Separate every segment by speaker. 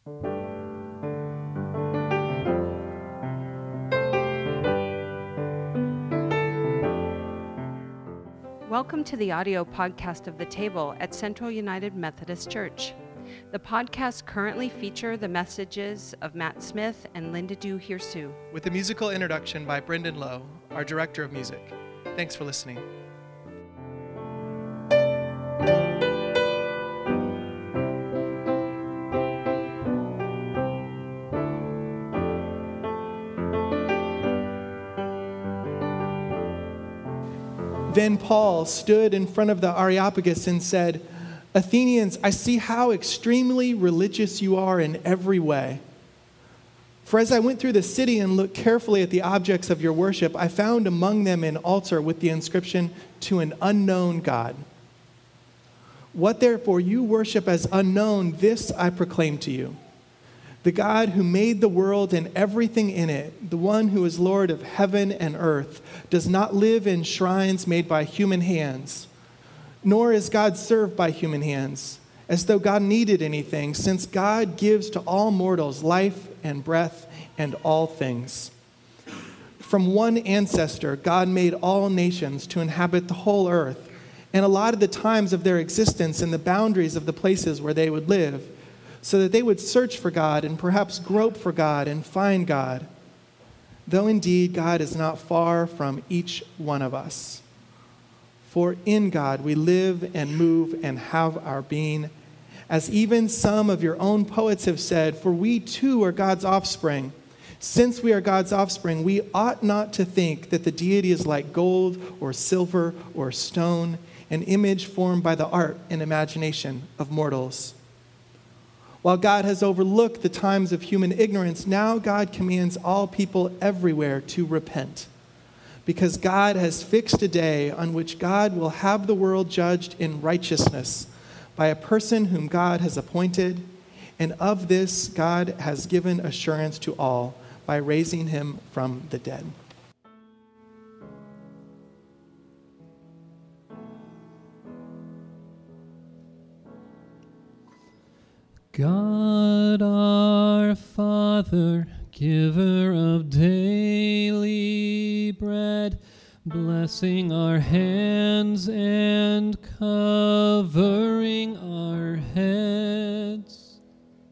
Speaker 1: Welcome to the audio podcast of The Table at Central United Methodist Church. The podcasts currently feature the messages of Matt Smith and Linda Du Hirsu,
Speaker 2: with a musical introduction by Brendan Lowe, our director of music. Thanks for listening. Then Paul stood in front of the Areopagus and said, "Athenians, I see how extremely religious you are in every way. For as I went through the city and looked carefully at the objects of your worship, I found among them an altar with the inscription, 'To an unknown God.' What therefore you worship as unknown, this I proclaim to you. The God who made the world and everything in it, the one who is Lord of heaven and earth, does not live in shrines made by human hands, nor is God served by human hands, as though God needed anything, since God gives to all mortals life and breath and all things. From one ancestor, God made all nations to inhabit the whole earth, and allotted the times of their existence and the boundaries of the places where they would live, so that they would search for God and perhaps grope for God and find God, though indeed God is not far from each one of us. For in God we live and move and have our being, as even some of your own poets have said, for we too are God's offspring. Since we are God's offspring, we ought not to think that the deity is like gold or silver or stone, an image formed by the art and imagination of mortals. While God has overlooked the times of human ignorance, now God commands all people everywhere to repent, because God has fixed a day on which God will have the world judged in righteousness by a person whom God has appointed, and of this God has given assurance to all by raising him from the dead."
Speaker 3: God our Father, giver of daily bread, blessing our hands and covering our heads.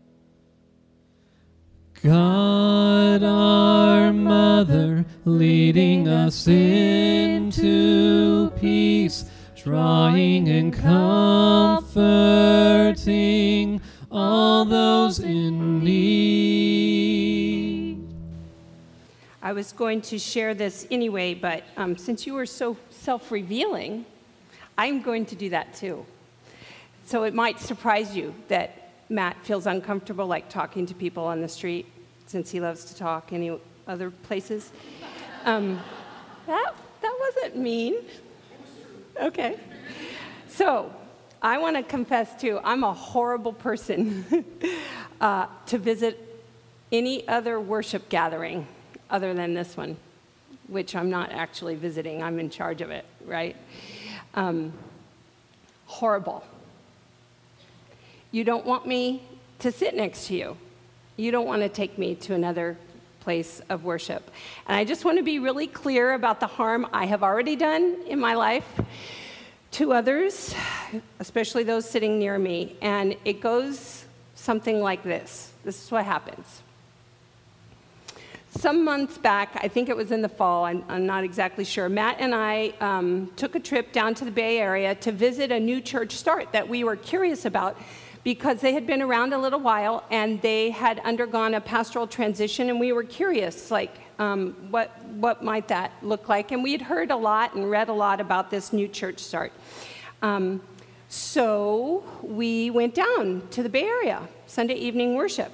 Speaker 3: God our Mother, leading us into peace, drawing and comforting all those in need.
Speaker 1: I was going to share this anyway, but since you were so self-revealing, I'm going to do that too. So it might surprise you that Matt feels uncomfortable like talking to people on the street, since he loves to talk any other places. That wasn't mean. Okay. So I want to confess too, I'm a horrible person to visit any other worship gathering other than this one, which I'm not actually visiting. I'm in charge of it, right? Horrible. You don't want me to sit next to you. You don't want to take me to another place of worship. And I just want to be really clear about the harm I have already done in my life to others, especially those sitting near me. And it goes something like this. This is what happens. Some months back, I think it was in the fall, I'm not exactly sure, Matt and I took a trip down to the Bay Area to visit a new church start that we were curious about because they had been around a little while and they had undergone a pastoral transition, and we were curious, like, what might that look like? And we had heard a lot and read a lot about this new church start. So we went down to the Bay Area, Sunday evening worship.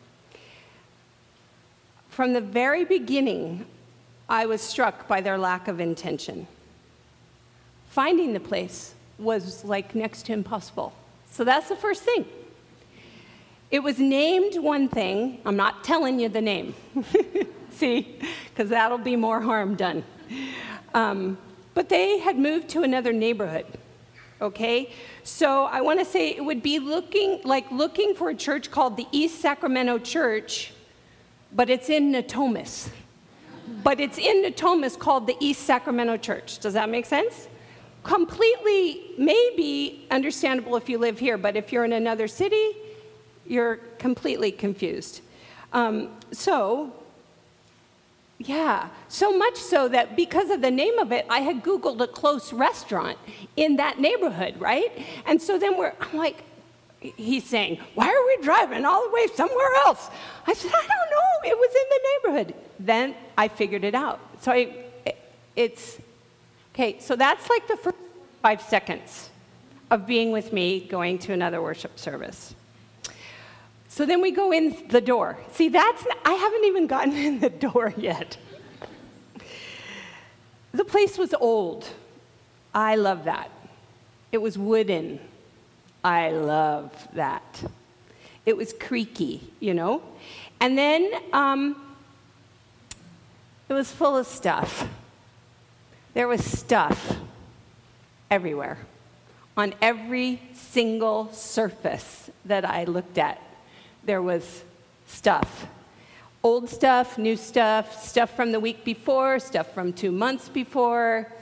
Speaker 1: From the very beginning, I was struck by their lack of intention. Finding the place was like next to impossible. So that's the first thing. It was named one thing. I'm not telling you the name. See, because that'll be more harm done. But they had moved to another neighborhood. okay? So I want to say it would be looking for a church called the East Sacramento Church, but it's in Natomas. But it's in Natomas called the East Sacramento Church. Does that make sense? Completely, maybe understandable if you live here, but if you're in another city, you're completely confused. So much so that because of the name of it, I had Googled a close restaurant in that neighborhood, right? And so then I'm like, he's saying, why are we driving all the way somewhere else? I said, I don't know, it was in the neighborhood. Then I figured it out. So so that's like the first 5 seconds of being with me going to another worship service. So then we go in the door. See, I haven't even gotten in the door yet. The place was old. I love that. It was wooden. I love that. It was creaky, And then it was full of stuff. There was stuff everywhere, on every single surface that I looked at. There was stuff. Old stuff, new stuff, stuff from the week before, stuff from 2 months before.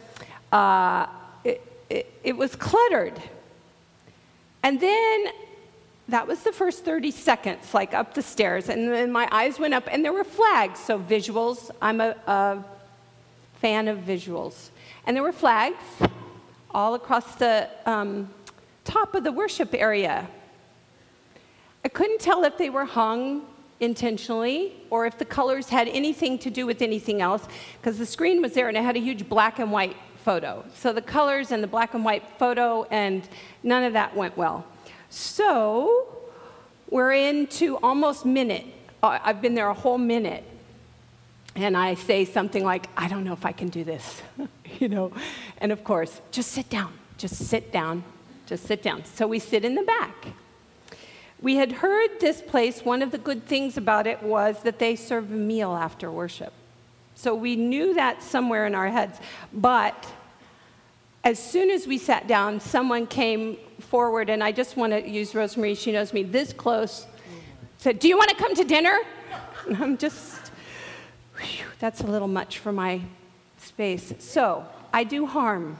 Speaker 1: It was cluttered. And then that was the first 30 seconds, like up the stairs. And then my eyes went up, and there were flags. So visuals, I'm a fan of visuals. And there were flags all across the top of the worship area. I couldn't tell if they were hung intentionally or if the colors had anything to do with anything else, because the screen was there and it had a huge black and white photo. So the colors and the black and white photo, and none of that went well. So we're into almost minute. I've been there a whole minute. And I say something like, I don't know if I can do this, And of course, just sit down, just sit down, just sit down. So we sit in the back. We had heard this place, one of the good things about it was that they serve a meal after worship. So we knew that somewhere in our heads. But as soon as we sat down, someone came forward, and I just want to use Rosemary, she knows me this close, said, do you want to come to dinner? And I'm just, that's a little much for my space. So I do harm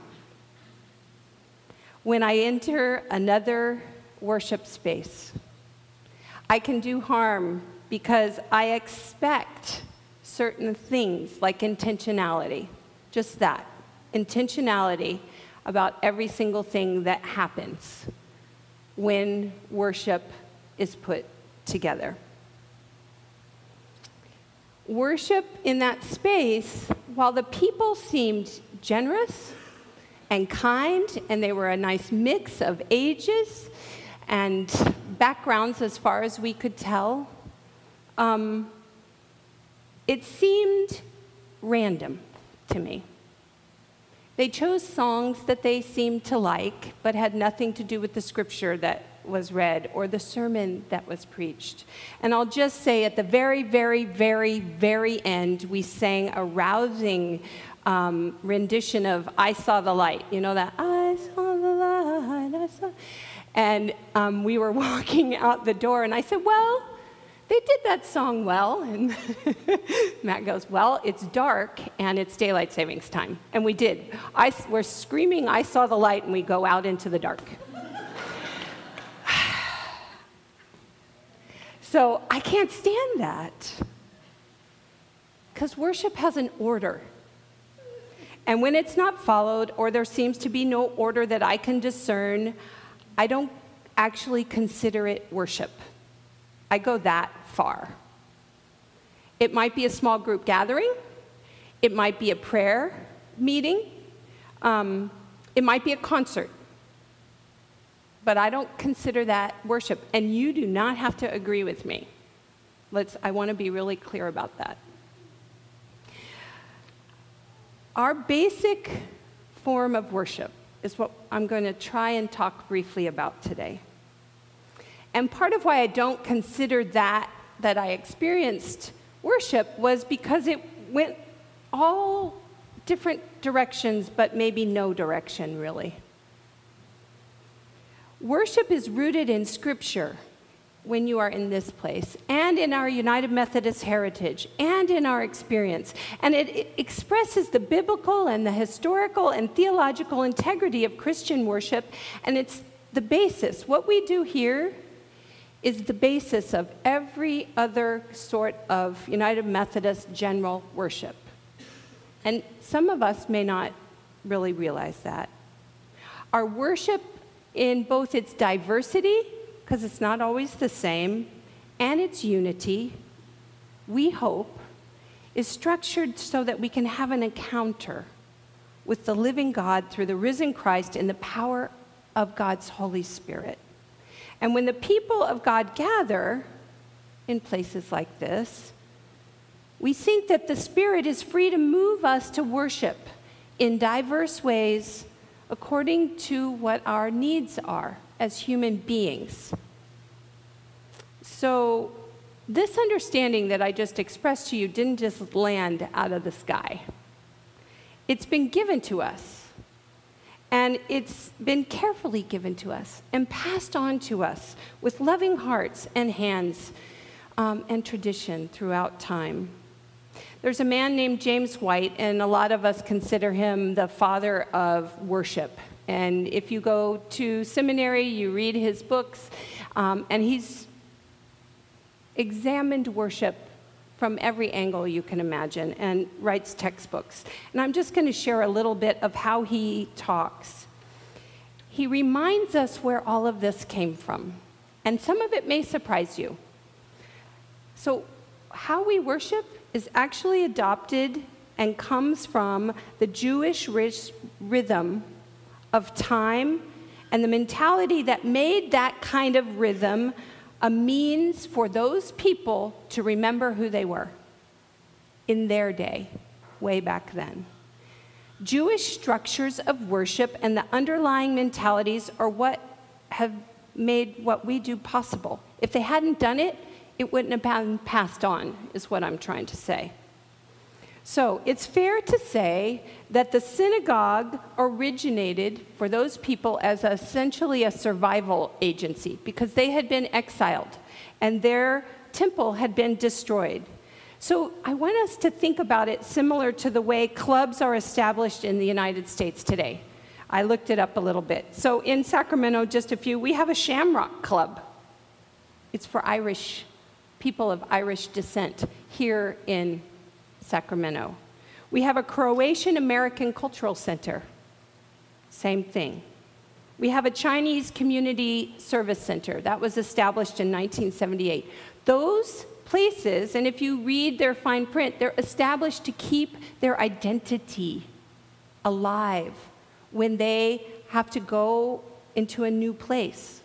Speaker 1: when I enter another worship space. I can do harm because I expect certain things like intentionality, just that, intentionality about every single thing that happens when worship is put together. Worship in that space, while the people seemed generous and kind, and they were a nice mix of ages and backgrounds as far as we could tell, it seemed random to me. They chose songs that they seemed to like, but had nothing to do with the scripture that was read or the sermon that was preached. And I'll just say at the very, very, very, very end, we sang a rousing rendition of I Saw the Light. You know that, I saw the light, I saw. And we were walking out the door, and I said, well, they did that song well. And Matt goes, well, it's dark, and it's daylight savings time. And we did. We're screaming, I saw the light, and we go out into the dark. So I can't stand that, because worship has an order. And when it's not followed, or there seems to be no order that I can discern, I don't actually consider it worship. I go that far. It might be a small group gathering. It might be a prayer meeting. It might be a concert. But I don't consider that worship. And you do not have to agree with me. I want to be really clear about that. Our basic form of worship is what I'm going to try and talk briefly about today. And part of why I don't consider that I experienced worship was because it went all different directions, but maybe no direction, really. Worship is rooted in Scripture when you are in this place, and in our United Methodist heritage, and in our experience. And it expresses the biblical and the historical and theological integrity of Christian worship, and it's the basis. What we do here is the basis of every other sort of United Methodist general worship. And some of us may not really realize that. Our worship, in both its diversity, because it's not always the same, and its unity, we hope, is structured so that we can have an encounter with the living God through the risen Christ in the power of God's Holy Spirit. And when the people of God gather in places like this, we think that the Spirit is free to move us to worship in diverse ways according to what our needs are as human beings. So this understanding that I just expressed to you didn't just land out of the sky. It's been given to us, and it's been carefully given to us and passed on to us with loving hearts and hands and tradition throughout time. There's a man named James White, and a lot of us consider him the father of worship. And if you go to seminary, you read his books, and he's examined worship from every angle you can imagine and writes textbooks. And I'm just going to share a little bit of how he talks. He reminds us where all of this came from, and some of it may surprise you. So how we worship is actually adopted and comes from the Jewish rhythm of time and the mentality that made that kind of rhythm a means for those people to remember who they were in their day, way back then. Jewish structures of worship and the underlying mentalities are what have made what we do possible. If they hadn't done it, it wouldn't have been passed on, is what I'm trying to say. So it's fair to say that the synagogue originated for those people as essentially a survival agency because they had been exiled and their temple had been destroyed. So I want us to think about it similar to the way clubs are established in the United States today. I looked it up a little bit. So in Sacramento, we have a Shamrock Club. It's for Irish people of Irish descent here in Sacramento. We have a Croatian American Cultural Center. Same thing. We have a Chinese Community Service Center. That was established in 1978. Those places, and if you read their fine print, they're established to keep their identity alive when they have to go into a new place.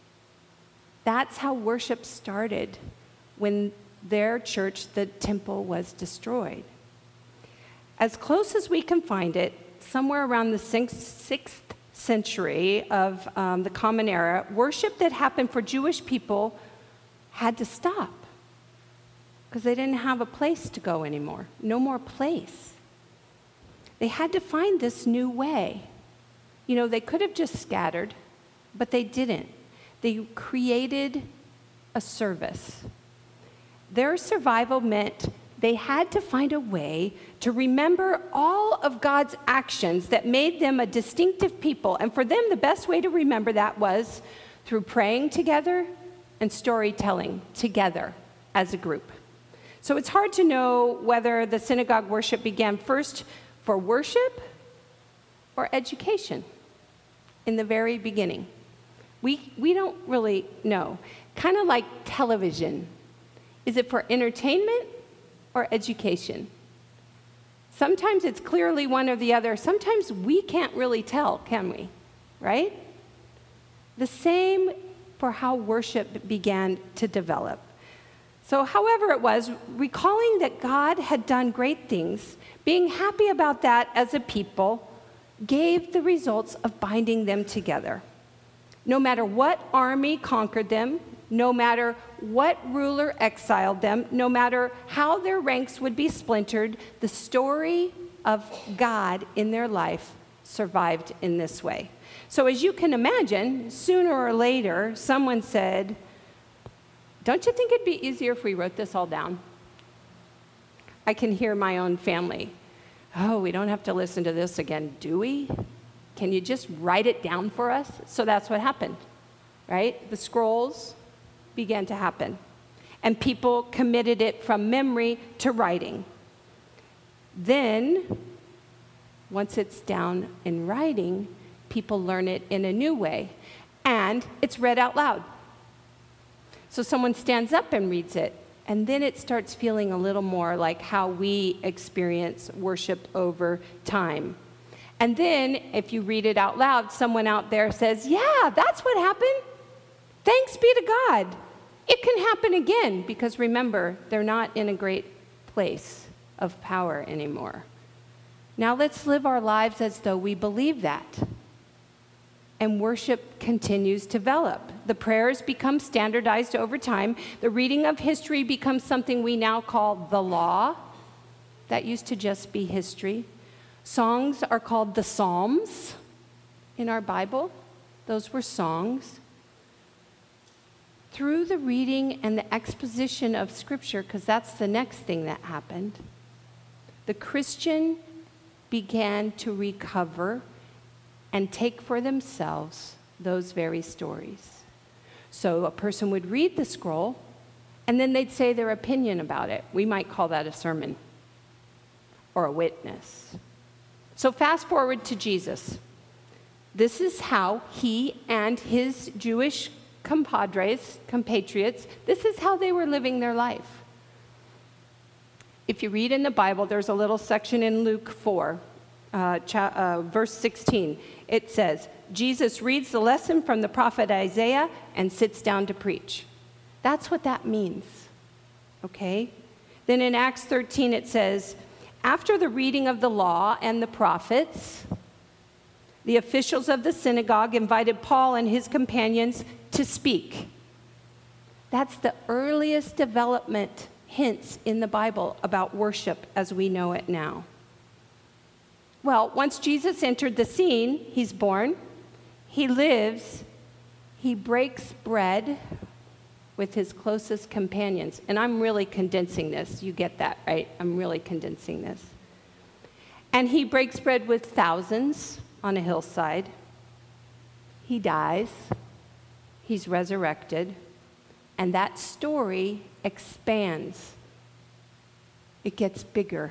Speaker 1: That's how worship started when their church, the temple, was destroyed. As close as we can find it, somewhere around the 6th century of the Common Era, worship that happened for Jewish people had to stop because they didn't have a place to go anymore. No more place. They had to find this new way. You know, they could have just scattered, but they didn't. They created a service. Their survival meant they had to find a way to remember all of God's actions that made them a distinctive people. And for them, the best way to remember that was through praying together and storytelling together as a group. So it's hard to know whether the synagogue worship began first for worship or education in the very beginning. We don't really know. Kind of like television. Is it for entertainment or education? Sometimes it's clearly one or the other. Sometimes we can't really tell, can we? Right? The same for how worship began to develop. So however it was, recalling that God had done great things, being happy about that as a people, gave the results of binding them together. No matter what army conquered them, no matter what ruler exiled them, no matter how their ranks would be splintered, the story of God in their life survived in this way. So as you can imagine, sooner or later, someone said, don't you think it'd be easier if we wrote this all down? I can hear my own family. Oh, we don't have to listen to this again, do we? Can you just write it down for us? So that's what happened, right? The scrolls began to happen. And people committed it from memory to writing. Then, once it's down in writing, people learn it in a new way. And it's read out loud. So someone stands up and reads it. And then it starts feeling a little more like how we experience worship over time. And then, if you read it out loud, someone out there says, yeah, that's what happened. Thanks be to God. It can happen again, because remember, they're not in a great place of power anymore. Now let's live our lives as though we believe that. And worship continues to develop. The prayers become standardized over time. The reading of history becomes something we now call the law. That used to just be history. Songs are called the Psalms in our Bible. Those were songs. Through the reading and the exposition of Scripture, because that's the next thing that happened, the Christian began to recover and take for themselves those very stories. So a person would read the scroll, and then they'd say their opinion about it. We might call that a sermon or a witness. So fast forward to Jesus. This is how he and his Jewish compatriots, this is how they were living their life. If you read in the Bible, there's a little section in Luke 4, verse 16. It says, Jesus reads the lesson from the prophet Isaiah and sits down to preach. That's what that means, okay? Then in Acts 13 it says, after the reading of the law and the prophets, the officials of the synagogue invited Paul and his companions to speak. That's the earliest development hints in the Bible about worship as we know it now. Well, once Jesus entered the scene, he's born, he lives, he breaks bread with his closest companions. And I'm really condensing this. You get that, right? I'm really condensing this. And he breaks bread with thousands on a hillside. He dies. He's resurrected. And that story expands. It gets bigger.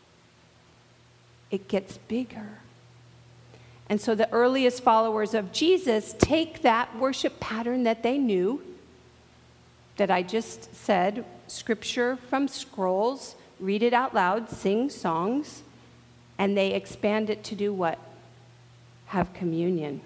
Speaker 1: It gets bigger. And so the earliest followers of Jesus take that worship pattern that they knew, that I just said, scripture from scrolls, read it out loud, sing songs, and they expand it to do what? Have communion.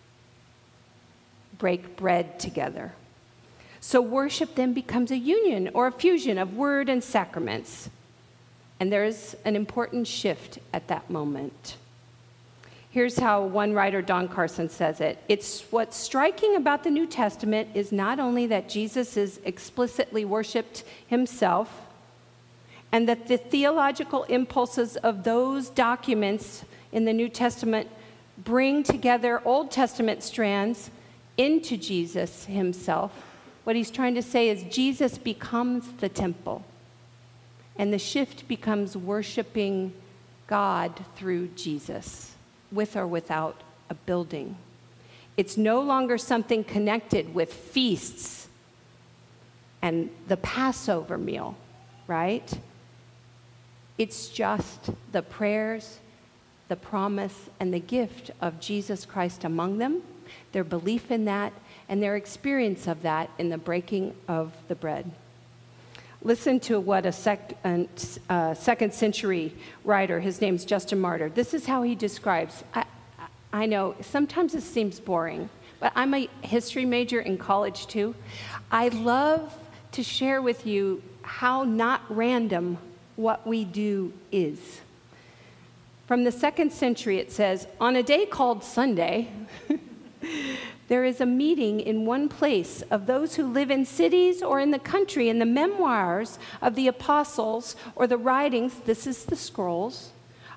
Speaker 1: Break bread together. So worship then becomes a union or a fusion of word and sacraments. And there's an important shift at that moment. Here's how one writer, Don Carson, says it. It's what's striking about the New Testament is not only that Jesus is explicitly worshiped himself, and that the theological impulses of those documents in the New Testament bring together Old Testament strands into Jesus himself. What he's trying to say is Jesus becomes the temple, and the shift becomes worshiping God through Jesus, with or without a building. It's no longer something connected with feasts and the Passover meal, right? It's just the prayers, the promise, and the gift of Jesus Christ among them, their belief in that, and their experience of that in the breaking of the bread. Listen to what a second century writer, his name's Justin Martyr, this is how he describes. I know sometimes it seems boring, but I'm a history major in college too. I love to share with you how not random what we do is. From the 2nd century it says, on a day called Sunday, there is a meeting in one place of those who live in cities or in the country, in the memoirs of the apostles or the writings, this is the scrolls,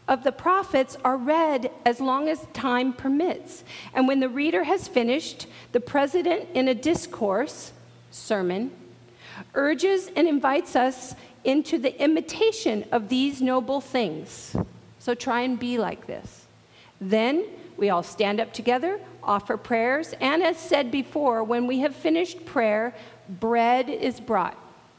Speaker 1: of the prophets are read as long as time permits. And when the reader has finished, the president, in a discourse, sermon, urges and invites us into the imitation of these noble things. So try and be like this. Then we all stand up together, offer prayers, and as said before, when we have finished prayer, bread is brought,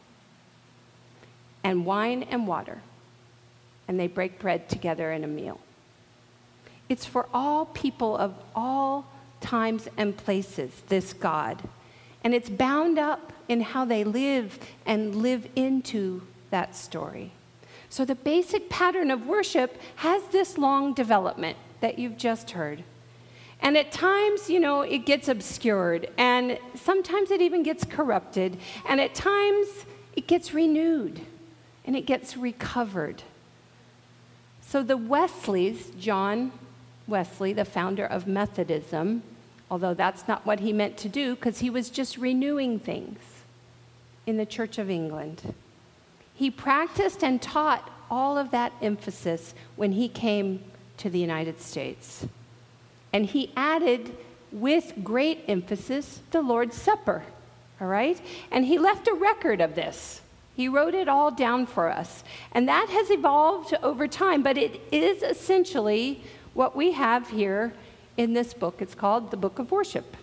Speaker 1: and wine and water, and they break bread together in a meal. It's for all people of all times and places, this God, and it's bound up in how they live and live into that story. So the basic pattern of worship has this long development that you've just heard. And at times, it gets obscured, and sometimes it even gets corrupted, and at times it gets renewed, and it gets recovered. So the Wesleys, John Wesley, the founder of Methodism, although that's not what he meant to do, because he was just renewing things in the Church of England. He practiced and taught all of that emphasis when he came to the United States. And he added, with great emphasis, the Lord's Supper, all right? And he left a record of this. He wrote it all down for us. And that has evolved over time, but it is essentially what we have here in this book. It's called the Book of Worship.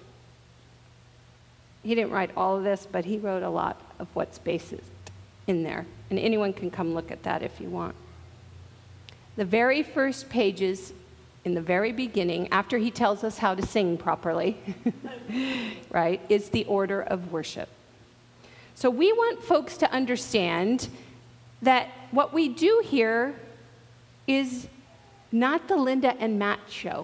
Speaker 1: He didn't write all of this, but he wrote a lot of what's based in there. And anyone can come look at that if you want. The very first pages, in the very beginning, after he tells us how to sing properly, right, is the order of worship. So we want folks to understand that what we do here is not the Linda and Matt show.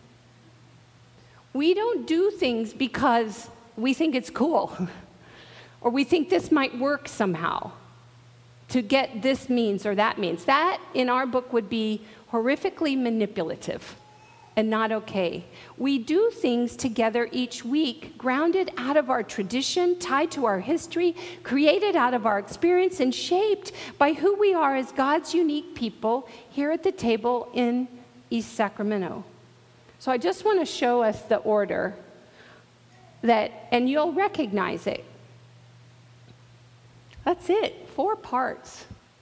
Speaker 1: We don't do things because we think it's cool or we think this might work somehow to get this means or that means. That, in our book, would be horrifically manipulative and not okay. We do things together each week, grounded out of our tradition, tied to our history, created out of our experience, and shaped by who we are as God's unique people here at the table in East Sacramento. So I just want to show us the order and you'll recognize it. That's it, 4 parts.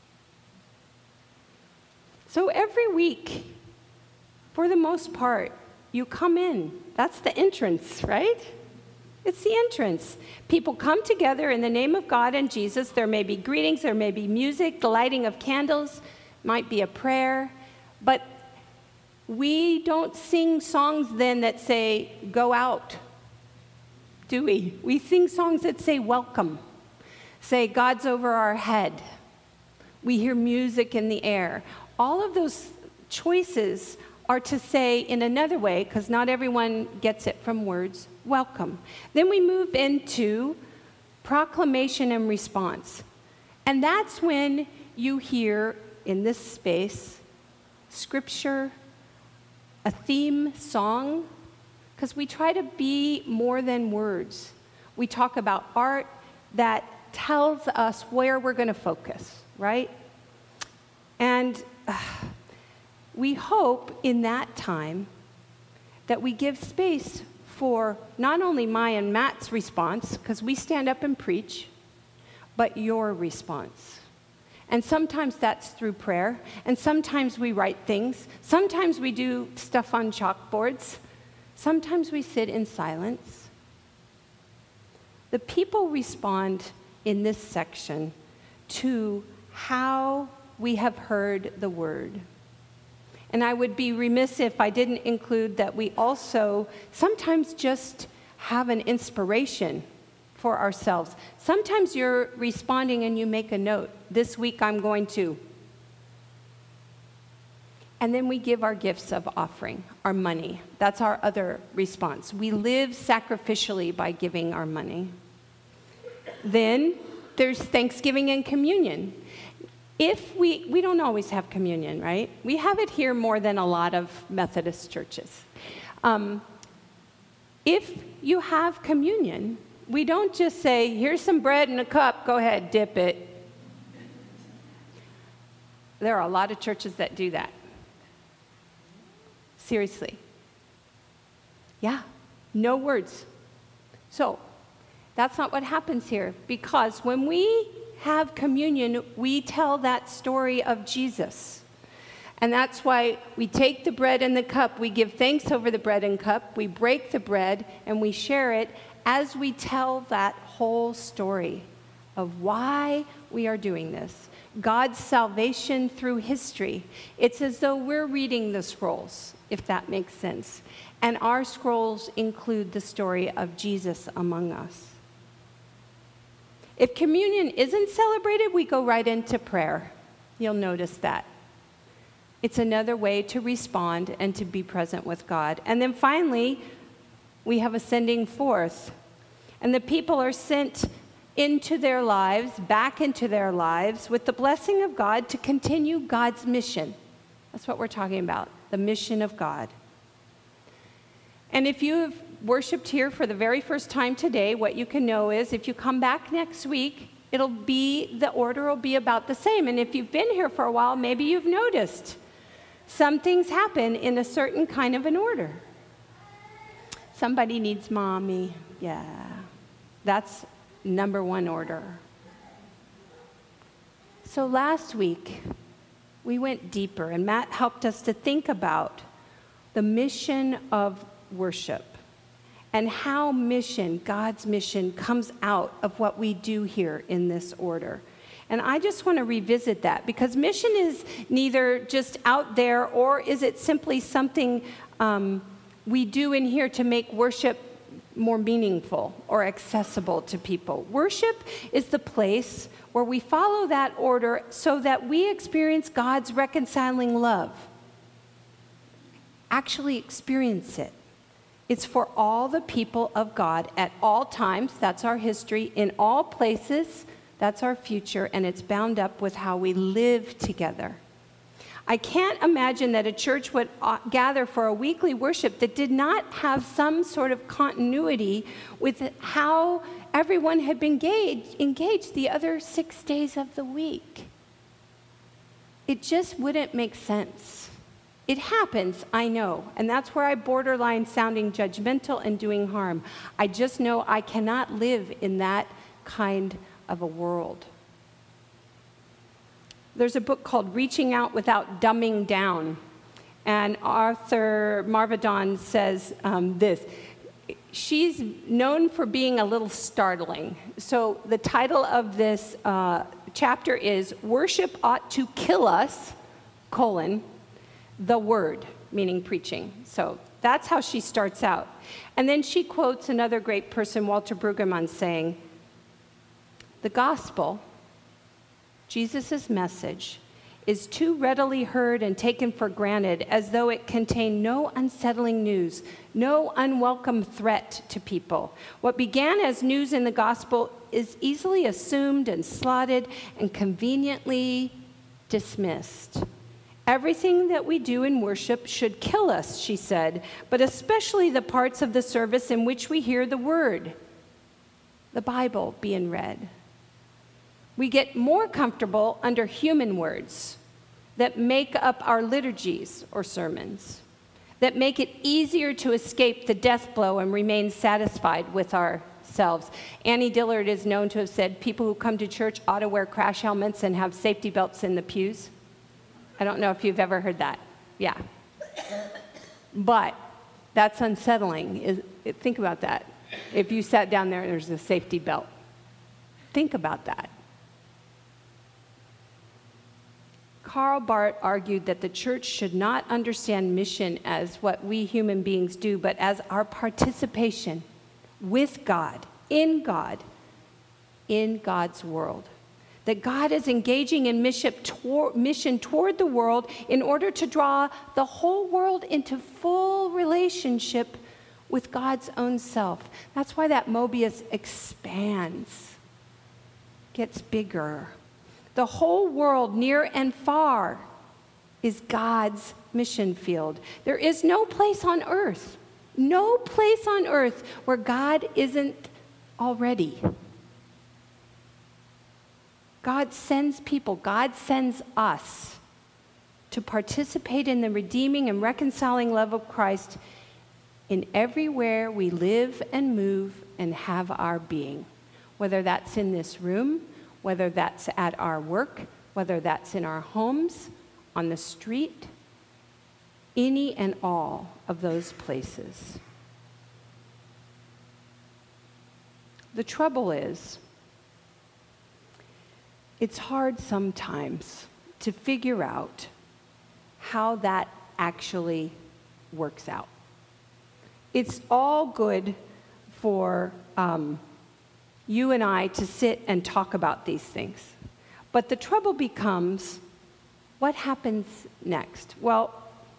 Speaker 1: So every week, for the most part, you come in. That's the entrance, right? It's the entrance. People come together in the name of God and Jesus. There may be greetings, there may be music, the lighting of candles, might be a prayer, but we don't sing songs then that say, go out, do we? We sing songs that say, welcome. Say, God's over our head. We hear music in the air. All of those choices are to say in another way, because not everyone gets it from words, welcome. Then we move into proclamation and response. And that's when you hear in this space scripture, a theme song, because we try to be more than words. We talk about art that tells us where we're going to focus, right? And we hope in that time that we give space for not only my and Matt's response, because we stand up and preach, but your response. And sometimes that's through prayer, and sometimes we write things, sometimes we do stuff on chalkboards, sometimes we sit in silence. The people respond in this section to how we have heard the word. And I would be remiss if I didn't include that we also sometimes just have an inspiration for ourselves. Sometimes you're responding and you make a note. This week I'm going to. And then we give our gifts of offering, our money. That's our other response. We live sacrificially by giving our money. Then there's Thanksgiving and communion. If we don't always have communion, right? We have it here more than a lot of Methodist churches. If you have communion, we don't just say, here's some bread and a cup, go ahead, dip it. There are a lot of churches that do that. Seriously. Yeah, no words. So, that's not what happens here, because when we have communion, we tell that story of Jesus. And that's why we take the bread and the cup, we give thanks over the bread and cup, we break the bread, and we share it as we tell that whole story of why we are doing this. God's salvation through history. It's as though we're reading the scrolls, if that makes sense. And our scrolls include the story of Jesus among us. If communion isn't celebrated, we go right into prayer. You'll notice that. It's another way to respond and to be present with God. And then finally, we have a sending forth. And the people are sent into their lives, back into their lives, with the blessing of God to continue God's mission. That's what we're talking about, the mission of God. And if you have worshiped here for the very first time today, what you can know is if you come back next week, the order will be about the same. And if you've been here for a while, maybe you've noticed some things happen in a certain kind of an order. Somebody needs mommy. Yeah, that's number one order. So last week, we went deeper, and Matt helped us to think about the mission of worship and how God's mission, comes out of what we do here in this order. And I just want to revisit that, because mission is neither just out there, or is it simply something we do in here to make worship more meaningful or accessible to people. Worship is the place where we follow that order so that we experience God's reconciling love. Actually experience it. It's for all the people of God at all times. That's our history. In all places, that's our future, and it's bound up with how we live together. I can't imagine that a church would gather for a weekly worship that did not have some sort of continuity with how everyone had been engaged the other 6 days of the week. It just wouldn't make sense. It happens, I know, and that's where I borderline sounding judgmental and doing harm. I just know I cannot live in that kind of a world. There's a book called Reaching Out Without Dumbing Down, and Arthur Marvedon says this. She's known for being a little startling. So the title of this chapter is Worship Ought to Kill Us, the Word, meaning preaching. So that's how she starts out. And then she quotes another great person, Walter Brueggemann, saying, the gospel, Jesus' message, is too readily heard and taken for granted as though it contained no unsettling news, no unwelcome threat to people. What began as news in the gospel is easily assumed and slotted and conveniently dismissed. Everything that we do in worship should kill us, she said, but especially the parts of the service in which we hear the word, the Bible being read. We get more comfortable under human words that make up our liturgies or sermons, that make it easier to escape the death blow and remain satisfied with ourselves. Annie Dillard is known to have said people who come to church ought to wear crash helmets and have safety belts in the pews. I don't know if you've ever heard that. Yeah. But that's unsettling. Think about that. If you sat down there and there's a safety belt. Think about that. Karl Barth argued that the church should not understand mission as what we human beings do, but as our participation with God, in God's world. That God is engaging in mission toward the world in order to draw the whole world into full relationship with God's own self. That's why that Mobius expands, gets bigger. The whole world, near and far, is God's mission field. There is no place on earth where God isn't already. God sends people, God sends us to participate in the redeeming and reconciling love of Christ in everywhere we live and move and have our being, whether that's in this room, whether that's at our work, whether that's in our homes, on the street, any and all of those places. The trouble is, it's hard sometimes to figure out how that actually works out. It's all good for you and I to sit and talk about these things. But the trouble becomes, what happens next? Well,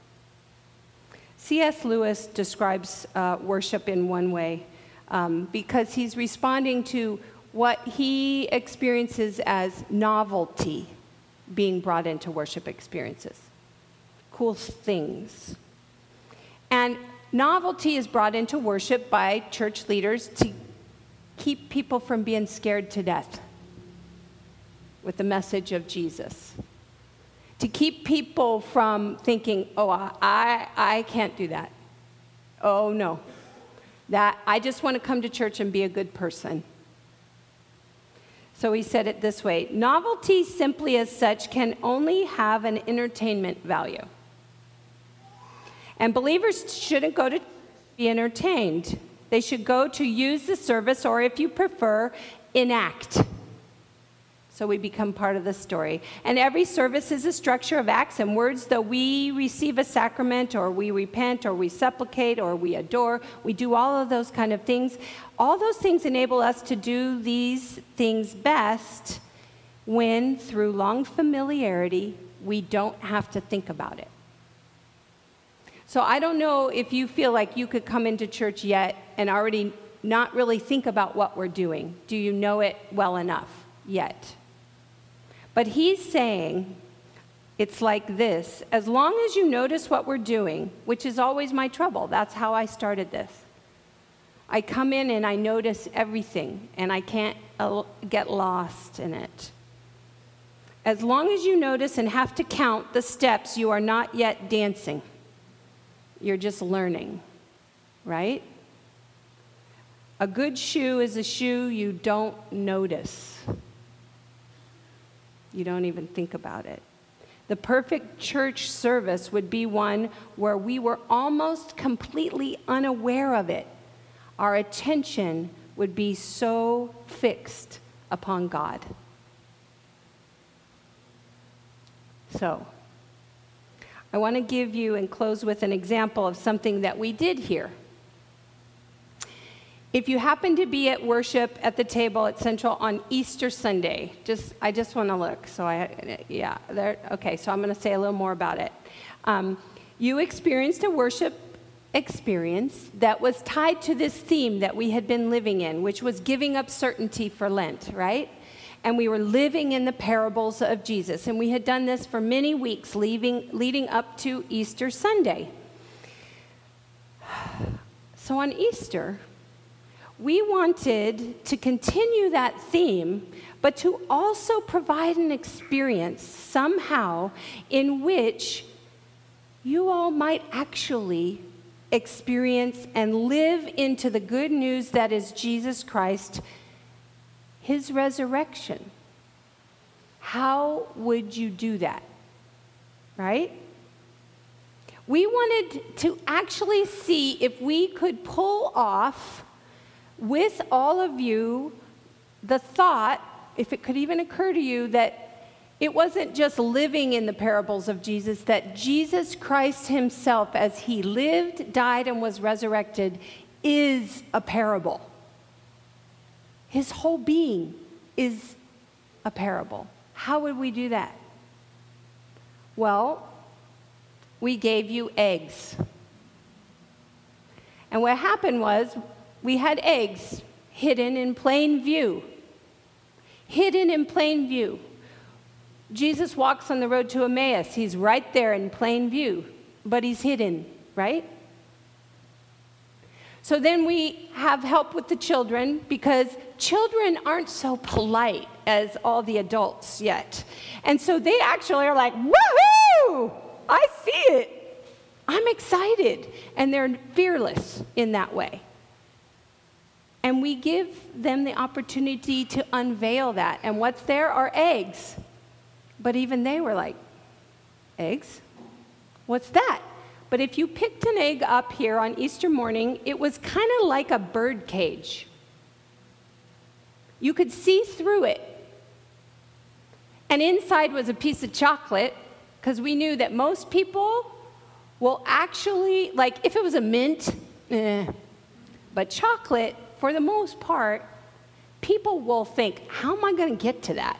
Speaker 1: C.S. Lewis describes worship in one way because he's responding to what he experiences as novelty being brought into worship experiences. Cool things. And novelty is brought into worship by church leaders to keep people from being scared to death with the message of Jesus. To keep people from thinking, oh, I can't do that. Oh, no. That I just want to come to church and be a good person. So he said it this way: novelty simply as such can only have an entertainment value. And believers shouldn't go to be entertained. They should go to use the service, or if you prefer, enact. So we become part of the story. And every service is a structure of acts and words. Though we receive a sacrament, or we repent, or we supplicate, or we adore, we do all of those kind of things. All those things enable us to do these things best when, through long familiarity, we don't have to think about it. So I don't know if you feel like you could come into church yet and already not really think about what we're doing. Do you know it well enough yet? But he's saying it's like this: as long as you notice what we're doing, which is always my trouble. That's how I started this. I come in and I notice everything, and I can't get lost in it. As long as you notice and have to count the steps, you are not yet dancing. You're just learning, right? A good shoe is a shoe you don't notice. You don't even think about it. The perfect church service would be one where we were almost completely unaware of it. Our attention would be so fixed upon God. So, I want to give you and close with an example of something that we did here. If you happen to be at worship at the table at Central on Easter Sunday, I just want to look. So okay, so I'm going to say a little more about it. You experienced a worship experience that was tied to this theme that we had been living in, which was giving up certainty for Lent, right? And we were living in the parables of Jesus. And we had done this for many weeks leading up to Easter Sunday. So on Easter, we wanted to continue that theme, but to also provide an experience somehow in which you all might actually experience and live into the good news that is Jesus Christ, his resurrection. How would you do that? Right? We wanted to actually see if we could pull off with all of you the thought, if it could even occur to you, that it wasn't just living in the parables of Jesus, that Jesus Christ himself, as he lived, died, and was resurrected, is a parable. His whole being is a parable. How would we do that? Well, we gave you eggs. And what happened was, we had eggs hidden in plain view. Hidden in plain view. Jesus walks on the road to Emmaus. He's right there in plain view, but he's hidden, right? So then we have help with the children, because children aren't so polite as all the adults yet. And so they actually are like, woohoo! I see it. I'm excited. And they're fearless in that way. And we give them the opportunity to unveil that. And what's there are eggs. But even they were like, eggs? What's that? But if you picked an egg up here on Easter morning, it was kind of like a bird cage. You could see through it. And inside was a piece of chocolate, because we knew that most people will actually, like if it was a mint, but chocolate, for the most part, people will think, how am I going to get to that?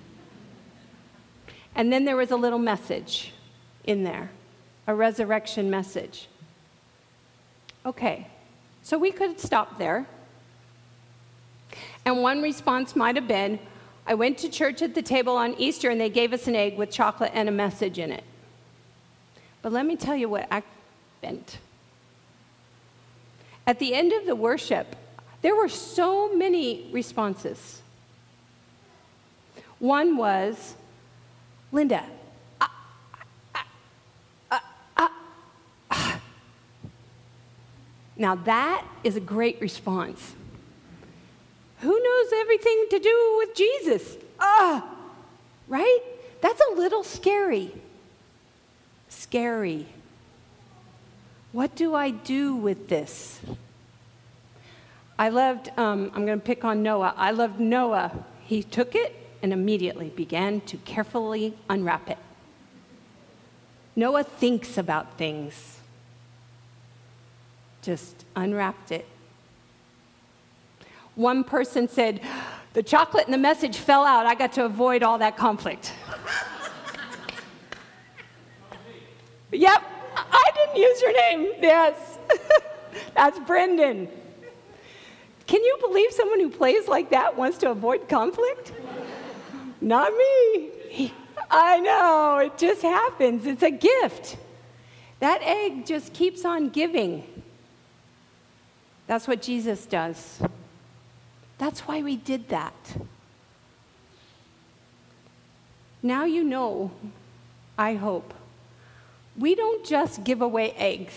Speaker 1: And then there was a little message in there, a resurrection message. Okay, so we could stop there. And one response might have been, I went to church at the table on Easter and they gave us an egg with chocolate and a message in it. But let me tell you what happened. At the end of the worship, there were so many responses. One was, Linda, Now that is a great response. Who knows everything to do with Jesus? Right? That's a little scary. Scary. What do I do with this? I loved, I'm going to pick on Noah. I loved Noah. He took it and immediately began to carefully unwrap it. Noah thinks about things. Just unwrapped it. One person said, the chocolate and the message fell out. I got to avoid all that conflict. Yep, I didn't use your name. Yes, that's Brendan. Can you believe someone who plays like that wants to avoid conflict? Not me. I know, it just happens. It's a gift. That egg just keeps on giving. That's what Jesus does. That's why we did that. Now you know, I hope, we don't just give away eggs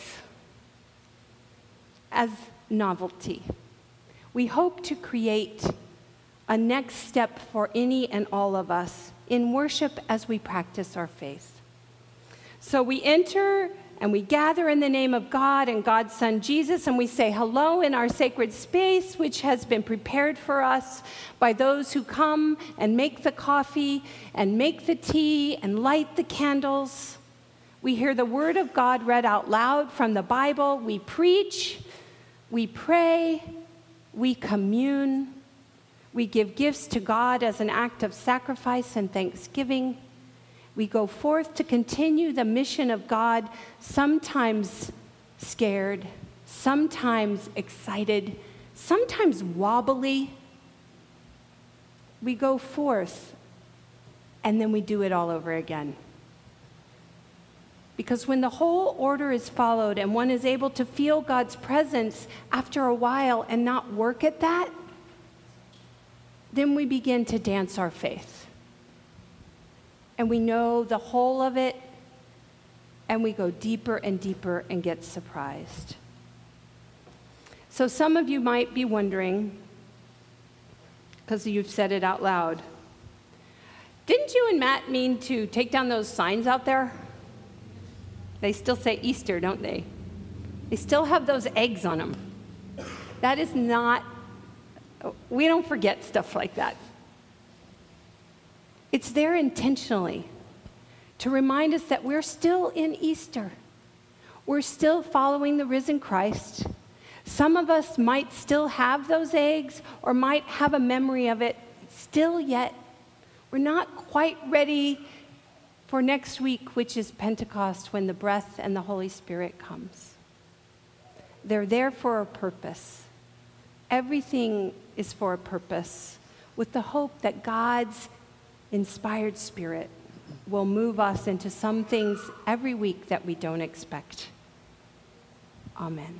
Speaker 1: as novelty. We hope to create a next step for any and all of us in worship as we practice our faith. So we enter and we gather in the name of God and God's Son Jesus, and we say hello in our sacred space, which has been prepared for us by those who come and make the coffee and make the tea and light the candles. We hear the word of God read out loud from the Bible. We preach, we pray, we commune. We give gifts to God as an act of sacrifice and thanksgiving. We go forth to continue the mission of God, sometimes scared, sometimes excited, sometimes wobbly. We go forth, and then we do it all over again. Because when the whole order is followed and one is able to feel God's presence after a while and not work at that, then we begin to dance our faith. And we know the whole of it, and we go deeper and deeper and get surprised. So some of you might be wondering, because you've said it out loud, didn't you and Matt mean to take down those signs out there? They still say Easter, don't they? They still have those eggs on them. That is not, we don't forget stuff like that. It's there intentionally to remind us that we're still in Easter. We're still following the risen Christ. Some of us might still have those eggs or might have a memory of it still yet. We're not quite ready for next week, which is Pentecost, when the breath and the Holy Spirit comes. They're there for a purpose. Everything is for a purpose, with the hope that God's inspired Spirit will move us into some things every week that we don't expect. Amen.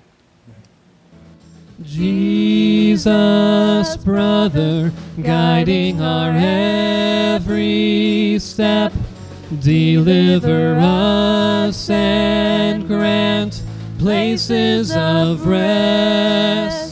Speaker 3: Jesus, brother, guiding our every step. deliver us and grant places of rest.